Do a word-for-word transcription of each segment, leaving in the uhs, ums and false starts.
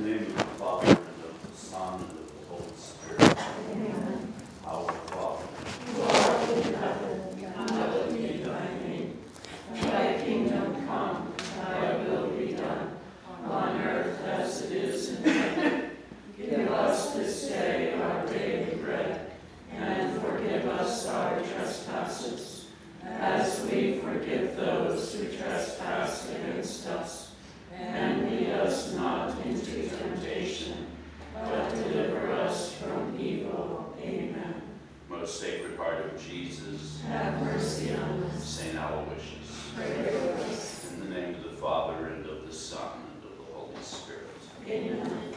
name of the Father, and of the Son, and of the Holy Spirit. Amen. Our Father, who art in heaven, hallowed be thy name. Thy kingdom come, thy will be done, on earth as it is in heaven. Give us this day our daily bread, and forgive us our trespasses, as we forgive those who trespass against us. And lead us not into temptation, but deliver us from evil. Amen. most Sacred Heart of Jesus, have mercy on us. Saint Aloysius, Pray for us. in the name of the Father, and of the Son, and of the Holy Spirit. Amen.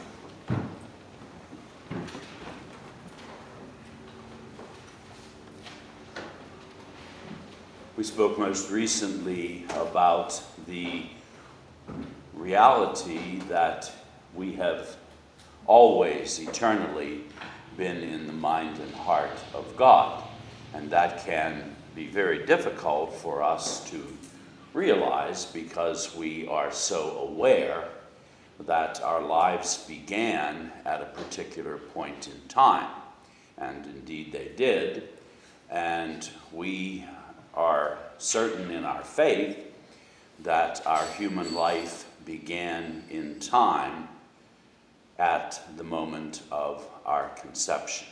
We spoke most recently about the reality that we have always, eternally, been in the mind and heart of God. And that can be very difficult for us to realize because we are so aware that our lives began at a particular point in time. And indeed they did. And we are certain in our faith that our human life began in time at the moment of our conception.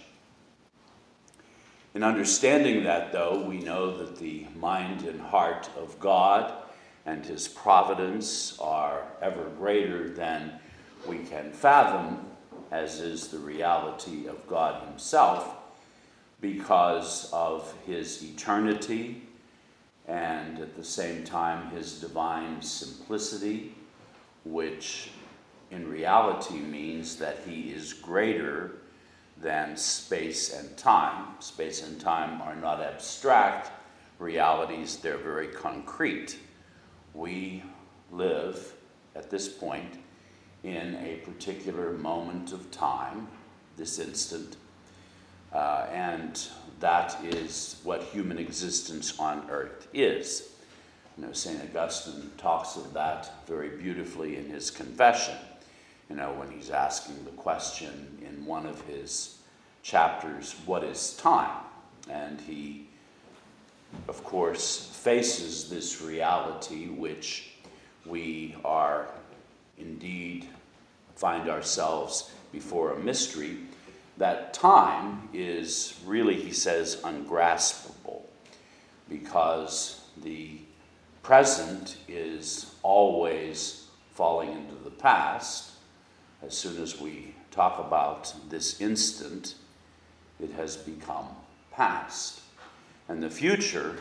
In understanding that, though, we know that the mind and heart of God and his providence are ever greater than we can fathom, as is the reality of God himself, because of his eternity and at the same time his divine simplicity, which in reality means that he is greater than space and time. Space and time are not abstract realities, they're very concrete. We live at this point in a particular moment of time, this instant, uh, and that is what human existence on earth is. You know, Saint Augustine talks of that very beautifully in his Confession. You know, when he's asking the question in one of his chapters, what is time? And he, of course, faces this reality which we are indeed find ourselves before a mystery, that time is really, he says, ungraspable, because the present is always falling into the past. As soon as we talk about this instant, it has become past. And the future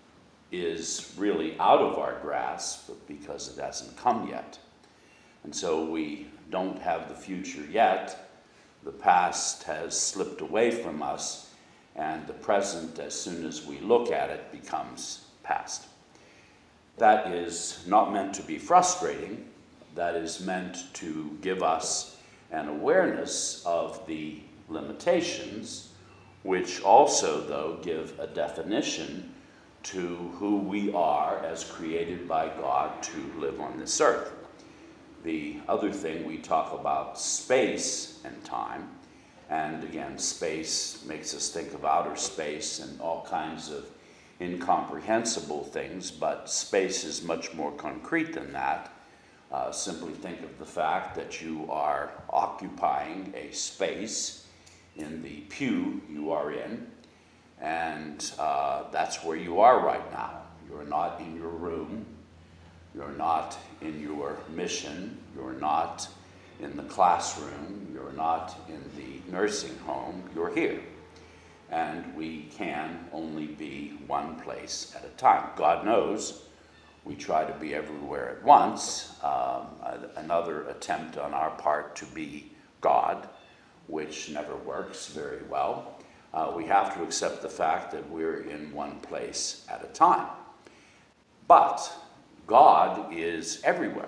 is really out of our grasp because it hasn't come yet. And so we don't have the future yet. The past has slipped away from us, and the present, as soon as we look at it, becomes past. That is not meant to be frustrating. That is meant to give us an awareness of the limitations, which also, though, give a definition to who we are as created by God to live on this earth. The other thing, we talk about space and time, and again, space makes us think of outer space and all kinds of incomprehensible things, but space is much more concrete than that. Uh, simply think of the fact that you are occupying a space in the pew you are in, and uh, that's where you are right now. You're not in your room. You're not in your mission. You're not in the classroom. You're not in the nursing home. You're here. And we can only be one place at a time. God knows we try to be everywhere at once. Um, another attempt on our part to be God, which never works very well. Uh, we have to accept the fact that we're in one place at a time. But God is everywhere.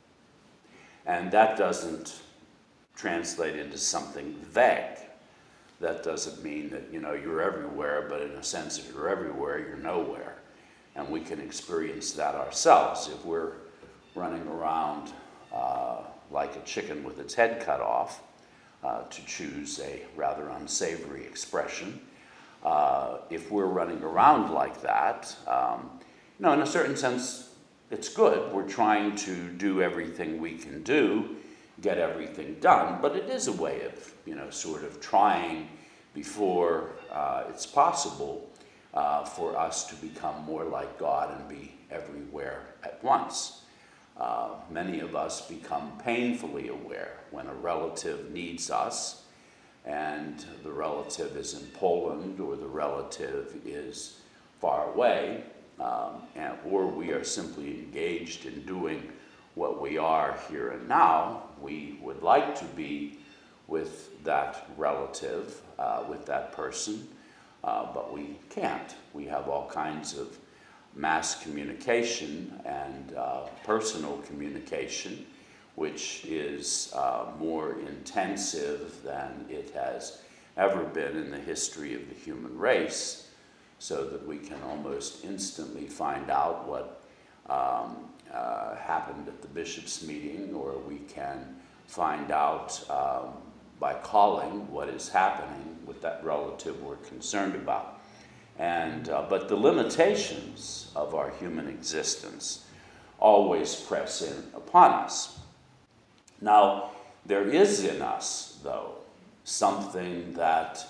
And that doesn't translate into something vague. That doesn't mean that, you know, you're everywhere, but in a sense, if you're everywhere, you're nowhere. And we can experience that ourselves. If we're running around uh, like a chicken with its head cut off, uh, to choose a rather unsavory expression. Uh, if we're running around like that, um, you know, in a certain sense, it's good. We're trying to do everything we can do, get everything done, but it is a way of, you know, sort of trying before uh, it's possible uh, for us to become more like God and be everywhere at once. Uh, many of us become painfully aware when a relative needs us, and the relative is in Poland or the relative is far away, um, and, or we are simply engaged in doing what we are here and now. We would like to be with that relative, uh, with that person, uh, but we can't. We have all kinds of mass communication and uh, personal communication, which is uh, more intensive than it has ever been in the history of the human race, so that we can almost instantly find out what um, uh, happened at the bishop's meeting, or we can find out um, by calling what is happening with that relative we're concerned about. And, uh, but the limitations of our human existence always press in upon us. Now, there is in us, though, something that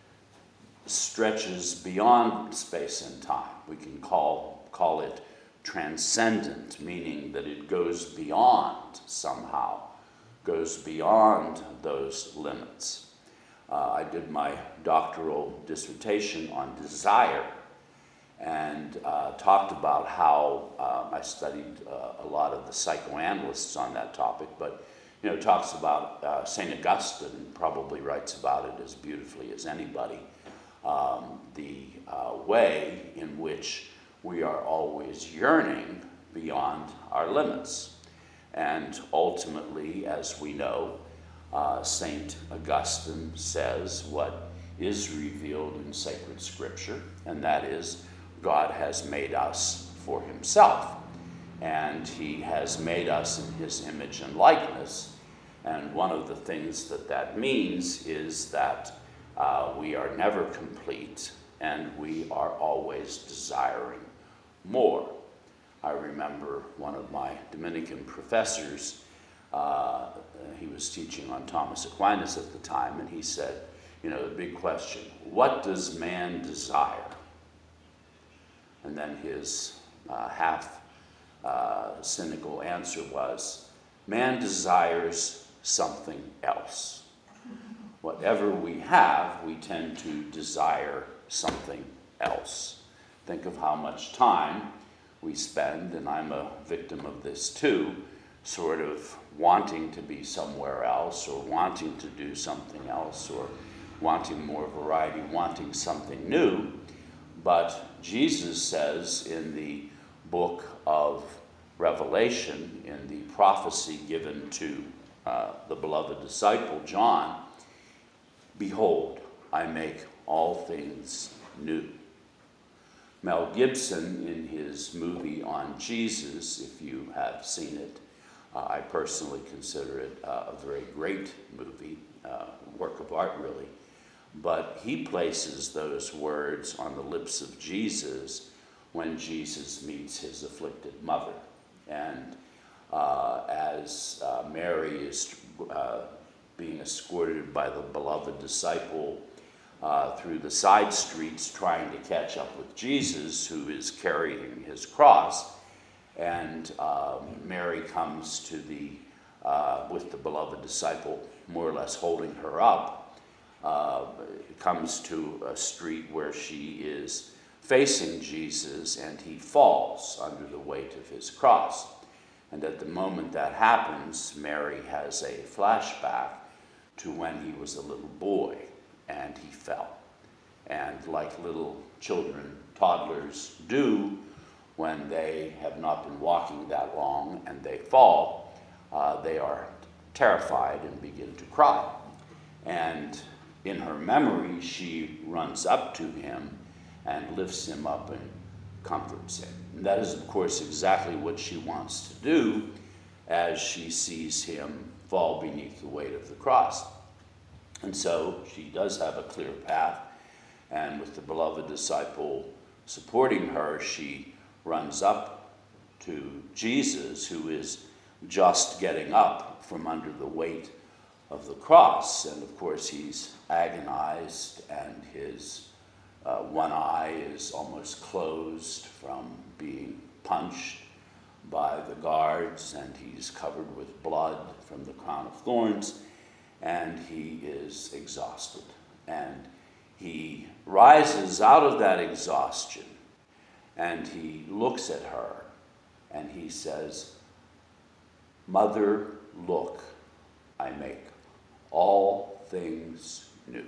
stretches beyond space and time. We can call, call it transcendent, meaning that it goes beyond somehow, goes beyond those limits. Uh, I did my doctoral dissertation on desire, and uh, talked about how um, I studied uh, a lot of the psychoanalysts on that topic, but you know, talks about uh, Saint Augustine probably writes about it as beautifully as anybody. Um, the uh, way in which we are always yearning beyond our limits, and ultimately, as we know, uh, Saint Augustine says what is revealed in sacred scripture, and that is God has made us for himself, and he has made us in his image and likeness. And one of the things that that means is that uh, we are never complete, and we are always desiring more. I remember one of my Dominican professors, uh, he was teaching on Thomas Aquinas at the time, and he said, you know, the big question, what does man desire? And then his uh, half uh, cynical answer was, man desires something else. Whatever we have, we tend to desire something else. Think of how much time we spend, and I'm a victim of this too, sort of wanting to be somewhere else, or wanting to do something else, or wanting more variety, wanting something new. But Jesus says in the book of Revelation, in the prophecy given to uh, the beloved disciple John, behold, I make all things new. Mel Gibson, in his movie on Jesus, if you have seen it, uh, I personally consider it uh, a very great movie, uh, work of art really, but he places those words on the lips of Jesus when Jesus meets his afflicted mother. And uh, as uh, Mary is uh, being escorted by the beloved disciple Uh, through the side streets trying to catch up with Jesus, who is carrying his cross, and um, Mary comes to the, uh, with the beloved disciple more or less holding her up, uh, comes to a street where she is facing Jesus, and he falls under the weight of his cross. And at the moment that happens, Mary has a flashback to when he was a little boy, and he fell. And like little children, toddlers do, when they have not been walking that long and they fall, uh, they are terrified and begin to cry. And in her memory, she runs up to him and lifts him up and comforts him. And that is, of course, exactly what she wants to do. as she sees him fall beneath the weight of the cross. And so she does have a clear path, and with the beloved disciple supporting her, she runs up to Jesus, who is just getting up from under the weight of the cross. And of course, he's agonized, and his uh, one eye is almost closed from being punched by the guards, and he's covered with blood from the crown of thorns, and he is exhausted. And he rises out of that exhaustion, and he looks at her, and he says, "Mother, look, I make all things new."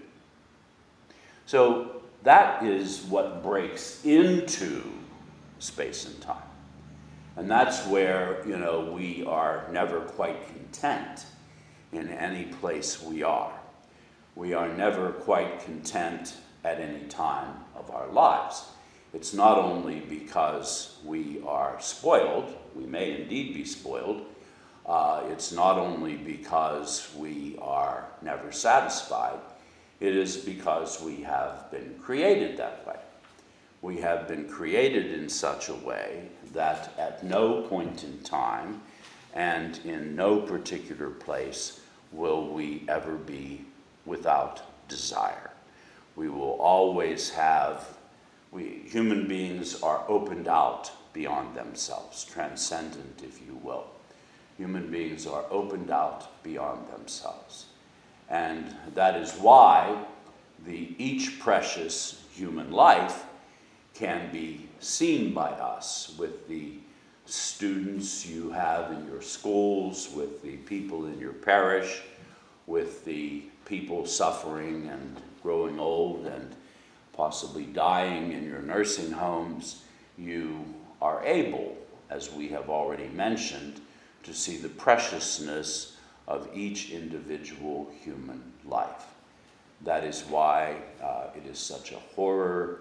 So that is what breaks into space and time. And that's where, you know, we are never quite content in any place we are. We are never quite content at any time of our lives. It's not only because we are spoiled, we may indeed be spoiled, uh, it's not only because we are never satisfied, it is because we have been created that way. We have been created in such a way that at no point in time and in no particular place will we ever be without desire. We will always have, we human beings are opened out beyond themselves, transcendent, if you will. Human beings are opened out beyond themselves. And that is why the each precious human life can be seen by us with the students you have in your schools, with the people in your parish, with the people suffering and growing old and possibly dying in your nursing homes. You are able, as we have already mentioned, to see the preciousness of each individual human life. That is why uh, it is such a horror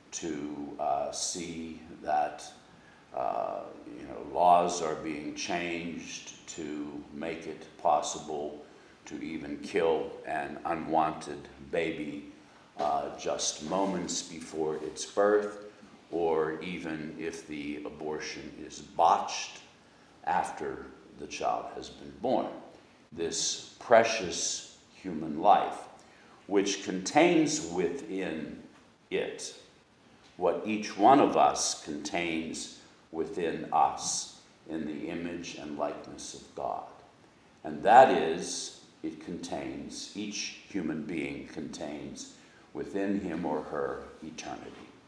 to uh, see that uh, you know, laws are being changed to make it possible to even kill an unwanted baby uh, just moments before its birth, or even if the abortion is botched after the child has been born. This precious human life, which contains within it what each one of us contains within us in the image and likeness of God. And that is, it contains, each human being contains within him or her eternity.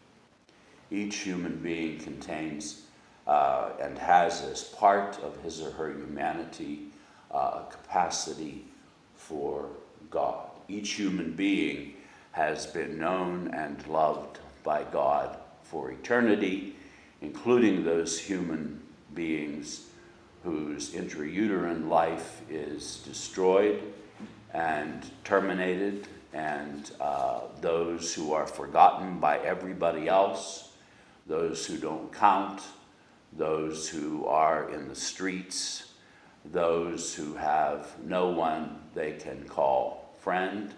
Each human being contains uh, and has as part of his or her humanity uh, a capacity for God. Each human being has been known and loved by God for eternity, including those human beings whose intrauterine life is destroyed and terminated, and uh, those who are forgotten by everybody else, those who don't count, those who are in the streets, those who have no one they can call friend,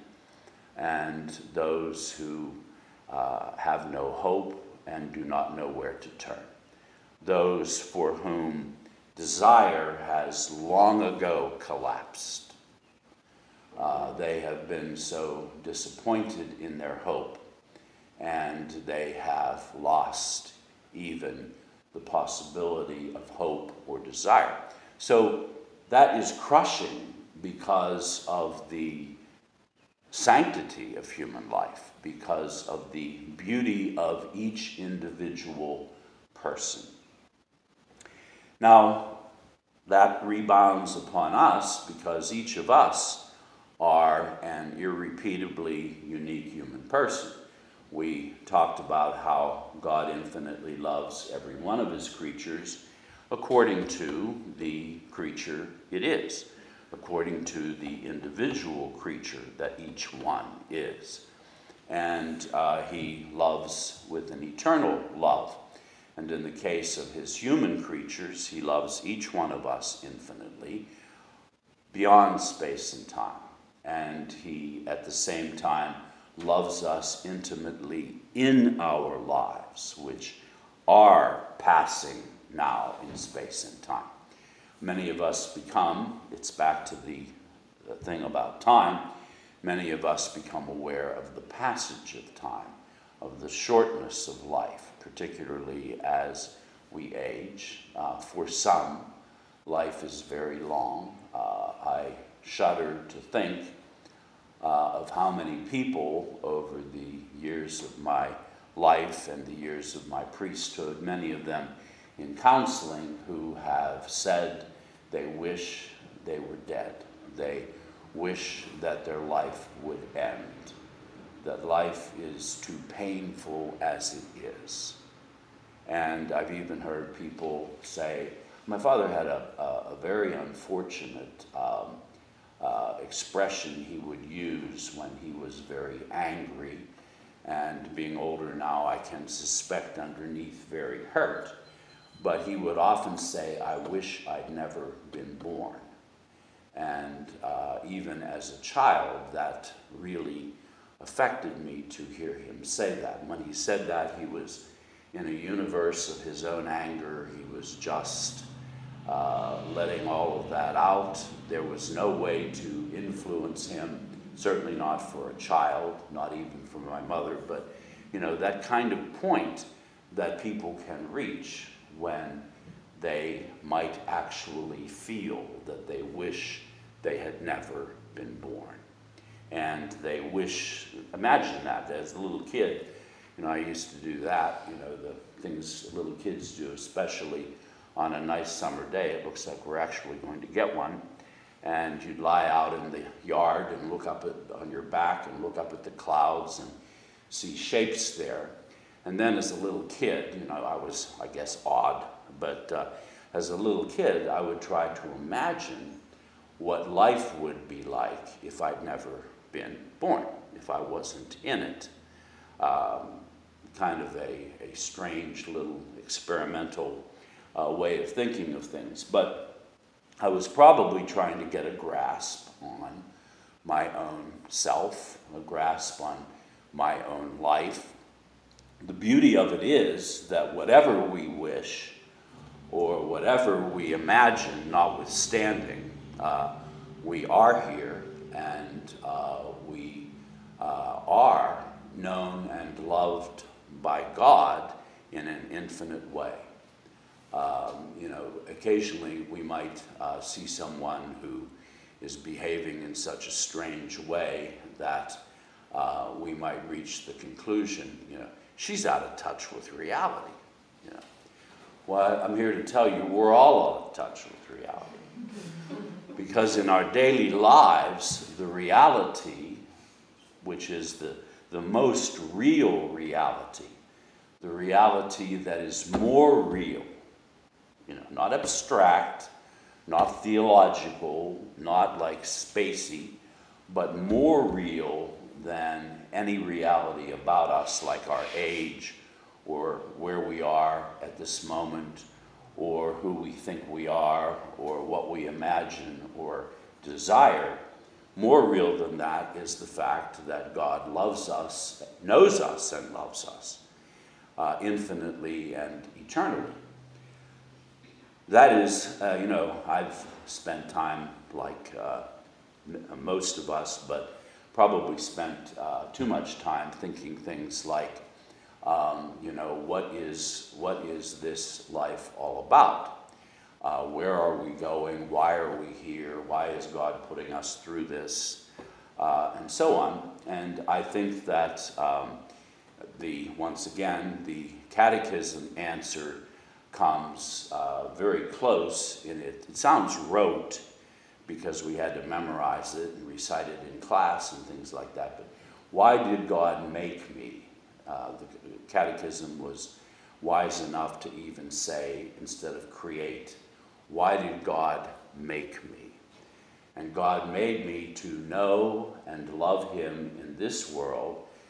and those who uh, have no hope and do not know where to turn. Those for whom desire has long ago collapsed. Uh, they have been so disappointed in their hope, and they have lost even the possibility of hope or desire. So that is crushing because of the sanctity of human life, because of the beauty of each individual person. Now, that rebounds upon us because each of us are an irrepeatably unique human person. We talked about how God infinitely loves every one of his creatures according to the creature it is, according to the individual creature that each one is. And uh, he loves with an eternal love. And in the case of his human creatures, he loves each one of us infinitely, beyond space and time. And he, at the same time, loves us intimately in our lives, which are passing now in space and time. Many of us become, it's back to the, the thing about time, many of us become aware of the passage of time, of the shortness of life, particularly as we age. Uh, for some, life is very long. Uh, I shudder to think uh, of how many people over the years of my life and the years of my priesthood, many of them in counseling, who have said they wish they were dead. They wish that their life would end, that life is too painful as it is. And I've even heard people say, my father had a, a, a very unfortunate um, uh, expression he would use when he was very angry, and being older now, I can suspect underneath very hurt. But he would often say, I wish I'd never been born. And uh, even as a child, that really affected me to hear him say that. When he said that, he was in a universe of his own anger. He was just uh, letting all of that out. There was no way to influence him, certainly not for a child, not even for my mother, but you know, that kind of point that people can reach when they might actually feel that they wish they had never been born. And they wish, imagine that as a little kid, you know, I used to do that, you know, the things little kids do, especially on a nice summer day. It looks like we're actually going to get one. And you'd lie out in the yard and look up at, on your back and look up at the clouds and see shapes there. And then as a little kid, you know, I was, I guess, odd, but uh, as a little kid, I would try to imagine what life would be like if I'd never been born, if I wasn't in it. Um, kind of a, a strange little experimental uh, way of thinking of things. But I was probably trying to get a grasp on my own self, a grasp on my own life. The beauty of it is that whatever we wish or whatever we imagine, notwithstanding, uh, we are here and uh, we uh, are known and loved by God in an infinite way. Um, you know, occasionally we might uh, see someone who is behaving in such a strange way that uh, we might reach the conclusion, you know, she's out of touch with reality. You know, well, I'm here to tell you we're all out of touch with reality, because in our daily lives, the reality, which is the the most real reality, the reality that is more real, you know, not abstract, not theological, not like spacey, but more real than any reality about us, like our age or where we are at this moment or who we think we are or what we imagine or desire. More real than that is the fact that God loves us, knows us and loves us uh, infinitely and eternally. That is, uh, you know, I've spent time like uh, most of us, but probably spent uh, too much time thinking things like, um, you know, what is what is this life all about? Uh, where are we going? Why are we here? Why is God putting us through this? Uh, and so on. And I think that um, the once again the catechism answer comes uh, very close in it. It sounds rote because we had to memorize it and recite it in class and things like that. But why did God make me? Uh, the catechism was wise enough to even say, instead of create, why did God make me? And God made me to know and love him in this world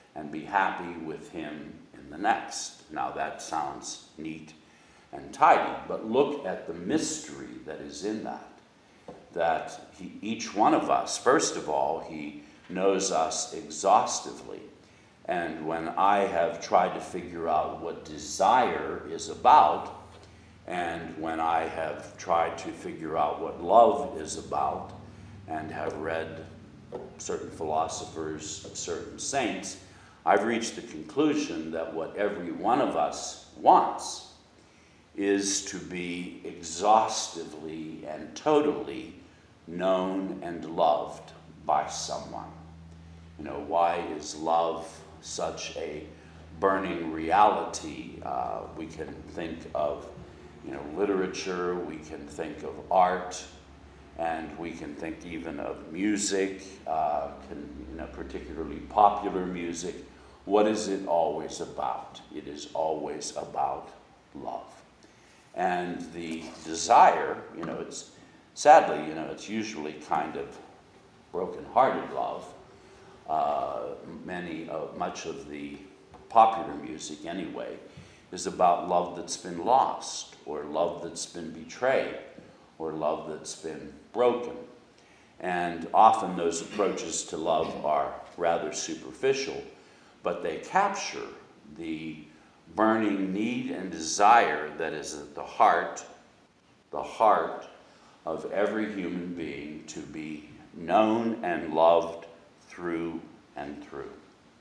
and be happy with him in the next. Now that sounds neat and tidy, but look at the mystery that is in that. That he, each one of us, first of all, he knows us exhaustively. And when I have tried to figure out what desire is about, and when I have tried to figure out what love is about, and have read certain philosophers, certain saints, I've reached the conclusion that what every one of us wants is to be exhaustively and totally known and loved by someone. You know, why is love such a burning reality? Uh, we can think of, you know, literature, we can think of art, and we can think even of music, uh, can, you know, particularly popular music. What is it always about? It is always about love. And the desire, you know, it's sadly, you know, it's usually kind of broken-hearted love. Uh, many, uh, much of the popular music anyway is about love that's been lost, or love that's been betrayed, or love that's been broken. And often those approaches to love are rather superficial, but they capture the burning need and desire that is at the heart, the heart of every human being, to be known and loved through and through.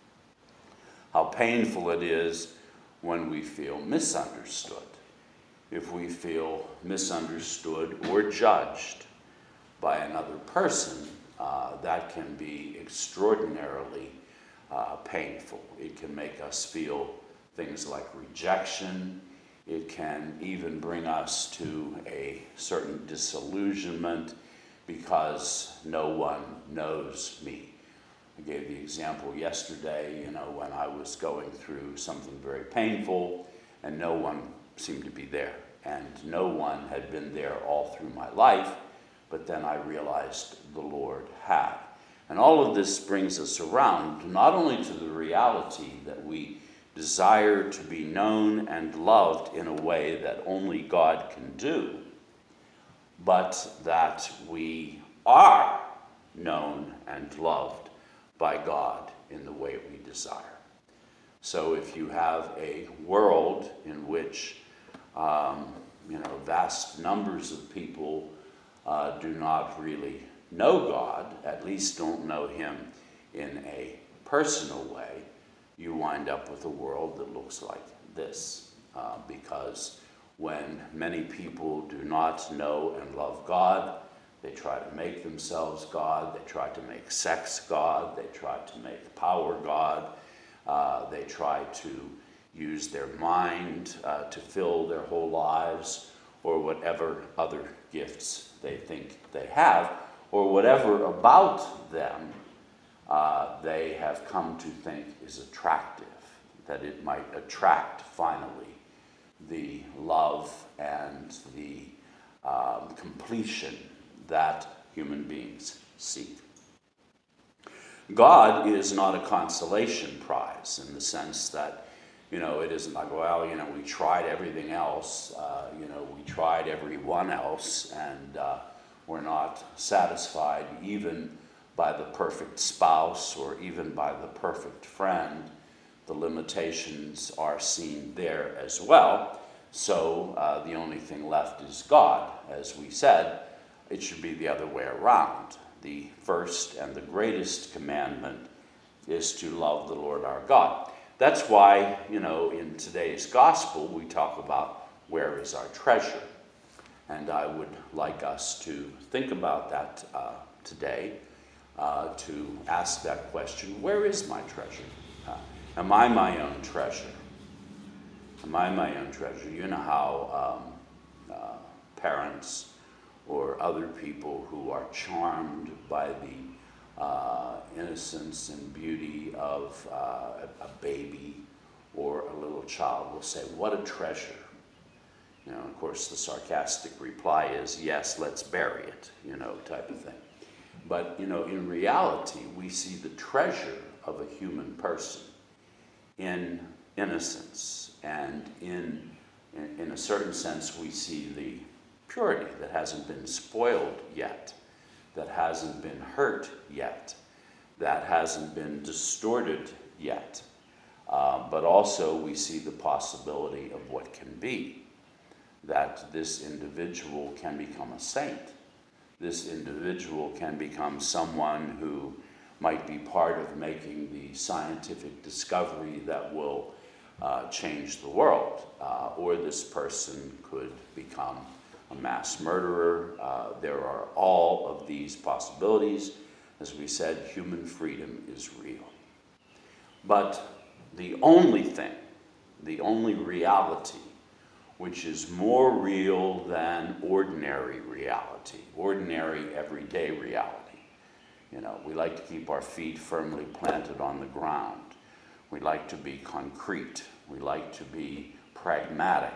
How painful it is when we feel misunderstood. If we feel misunderstood or judged by another person, uh, that can be extraordinarily uh, painful. It can make us feel things like rejection. It can even bring us to a certain disillusionment because no one knows me. I gave the example yesterday, you know, when I was going through something very painful and no one seemed to be there. And no one had been there all through my life, but then I realized the Lord had. And all of this brings us around not only to the reality that we desire to be known and loved in a way that only God can do, but that we are known and loved by God in the way we desire. So if you have a world in which um, you know, vast numbers of people uh, do not really know God, at least don't know him in a personal way, you wind up with a world that looks like this. Uh, because when many people do not know and love God, they try to make themselves God, they try to make sex God, they try to make power God, uh, they try to use their mind uh, to fill their whole lives, or whatever other gifts they think they have, or whatever about them uh, they have come to think is attractive, that it might attract finally the love and the um, completion that human beings seek. God is not a consolation prize in the sense that, you know, it isn't like, well, you know, we tried everything else, uh, you know, we tried everyone else, and uh, we're not satisfied even by the perfect spouse or even by the perfect friend. The limitations are seen there as well. So uh, the only thing left is God. As we said, it should be the other way around. The first and the greatest commandment is to love the Lord our God. That's why, you know, in today's gospel, we talk about where is our treasure. And I would like us to think about that uh, today, uh, to ask that question, where is my treasure? Uh, am I my own treasure? Am I my own treasure? You know how um, uh, parents or other people who are charmed by the uh, innocence and beauty of uh, a baby or a little child will say, what a treasure. You know, of course, the sarcastic reply is, yes, let's bury it, you know, type of thing. But, you know, in reality, we see the treasure of a human person in innocence, and in, in, in a certain sense we see the purity that hasn't been spoiled yet, that hasn't been hurt yet, that hasn't been distorted yet. Uh, but also we see the possibility of what can be, that this individual can become a saint. This individual can become someone who might be part of making the scientific discovery that will uh, change the world. Uh, or this person could become a mass murderer. Uh, there are all of these possibilities. As we said, human freedom is real. But the only thing, the only reality, which is more real than ordinary reality, ordinary everyday reality. You know, we like to keep our feet firmly planted on the ground. We like to be concrete. We like to be pragmatic.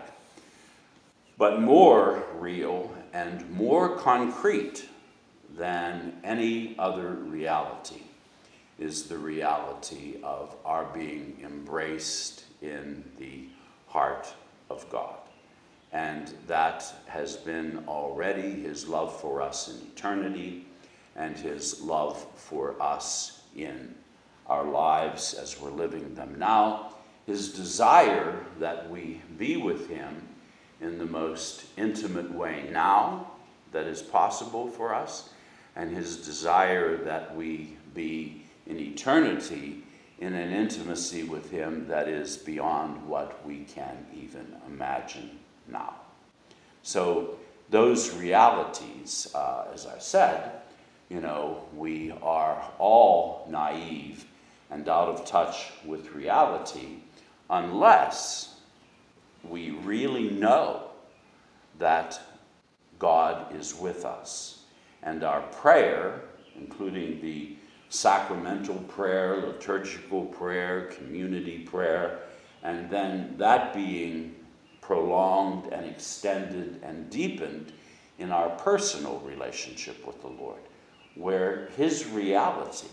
But more real and more concrete than any other reality is the reality of our being embraced in the heart of God. And that has been already his love for us in eternity and his love for us in our lives as we're living them now, his desire that we be with him in the most intimate way now that is possible for us, and his desire that we be in eternity in an intimacy with him that is beyond what we can even imagine now. So those realities, uh, as I said, you know, we are all naive and out of touch with reality unless we really know that God is with us. And our prayer, including the sacramental prayer, liturgical prayer, community prayer, and then that being prolonged and extended and deepened in our personal relationship with the Lord, where his reality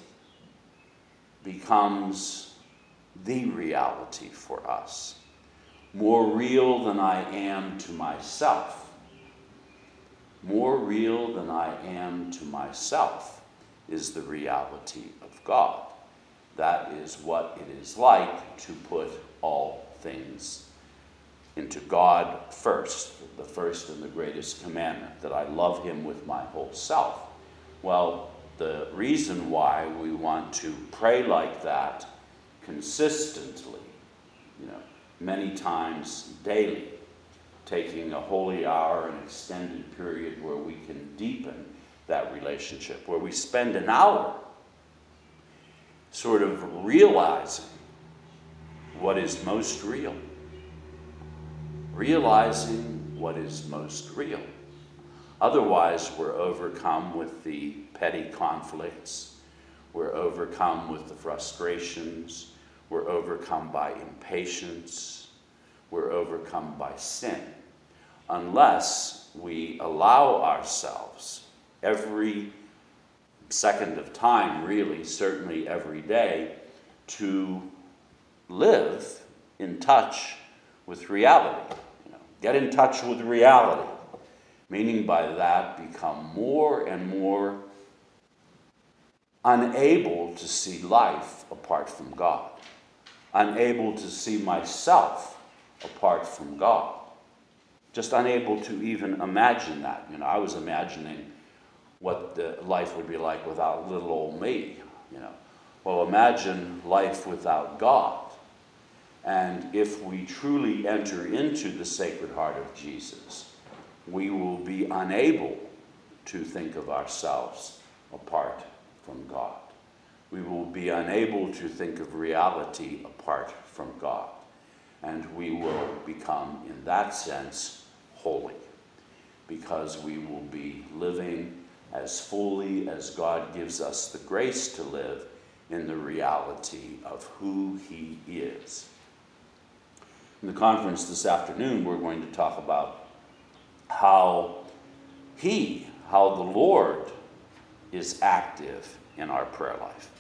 becomes the reality for us, more real than I am to myself, more real than I am to myself is the reality of God. That is what it is like to put all things into God first, the first and the greatest commandment, that I love him with my whole self. Well, the reason why we want to pray like that consistently, you know, many times daily, taking a holy hour, an extended period where we can deepen that relationship, where we spend an hour sort of realizing what is most real. Realizing what is most real. Otherwise, we're overcome with the petty conflicts. We're overcome with the frustrations. We're overcome by impatience. We're overcome by sin. Unless we allow ourselves every second of time, really, certainly every day, to live in touch with reality. You know, get in touch with reality. Meaning by that, become more and more unable to see life apart from God. Unable to see myself apart from God. Just unable to even imagine that. You know, I was imagining what the life would be like without little old me, you know. Well, imagine life without God. And if we truly enter into the Sacred Heart of Jesus, we will be unable to think of ourselves apart from God. We will be unable to think of reality apart from God. And we will become, in that sense, holy, because we will be living as fully as God gives us the grace to live in the reality of who he is. In the conference this afternoon, we're going to talk about how he, how the Lord is active in our prayer life.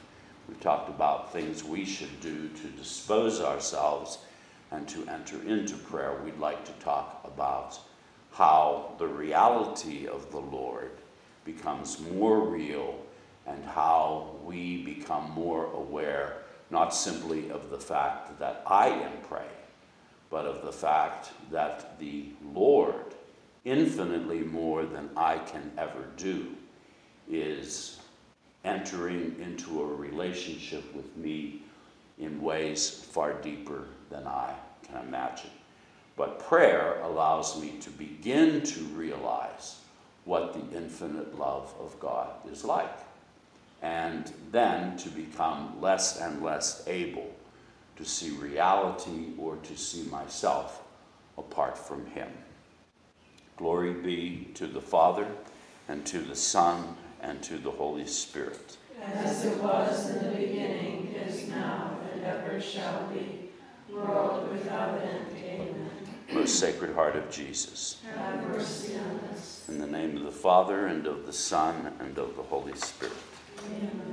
We've talked about things we should do to dispose ourselves and to enter into prayer. We'd like to talk about how the reality of the Lord becomes more real and how we become more aware, not simply of the fact that I am praying, but of the fact that the Lord, infinitely more than I can ever do, is entering into a relationship with me in ways far deeper than I can imagine. But prayer allows me to begin to realize what the infinite love of God is like, and then to become less and less able to see reality or to see myself apart from him. Glory be to the Father, and to the Son, and to the Holy Spirit. As it was in the beginning, is now, and ever shall be, world without end. Amen. Most Sacred Heart of Jesus, have mercy on us. in the name of the Father, and of the Son, and of the Holy Spirit. Amen.